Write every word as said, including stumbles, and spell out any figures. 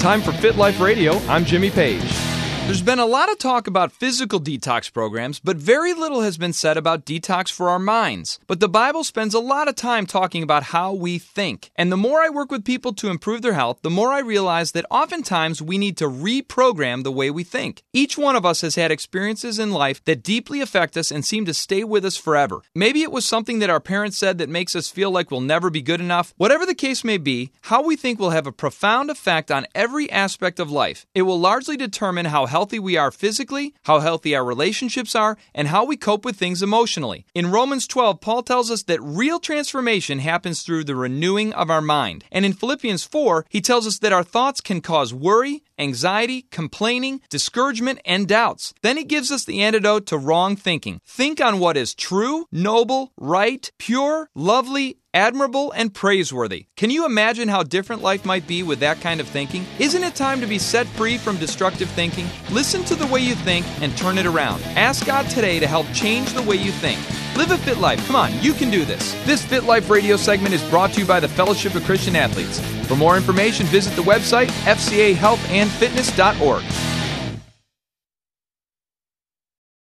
Time for Fit Life Radio, I'm Jimmy Page. There's been a lot of talk about physical detox programs, but very little has been said about detox for our minds. But the Bible spends a lot of time talking about how we think. And the more I work with people to improve their health, the more I realize that oftentimes we need to reprogram the way we think. Each one of us has had experiences in life that deeply affect us and seem to stay with us forever. Maybe it was something that our parents said that makes us feel like we'll never be good enough. Whatever the case may be, how we think will have a profound effect on every aspect of life. It will largely determine how healthy we are physically, how healthy our relationships are, and how we cope with things emotionally. In Romans twelve, Paul tells us that real transformation happens through the renewing of our mind. And in Philippians four, he tells us that our thoughts can cause worry, anxiety, complaining, discouragement, and doubts. Then he gives us the antidote to wrong thinking. Think on what is true, noble, right, pure, lovely, admirable, and praiseworthy. Can you imagine how different life might be with that kind of thinking? Isn't it time to be set free from destructive thinking? Listen to the way you think and turn it around. Ask God today to help change the way you think. Live a fit life. Come on, you can do this. This Fit Life radio segment is brought to you by the Fellowship of Christian Athletes. For more information, visit the website f c a health and fitness dot org.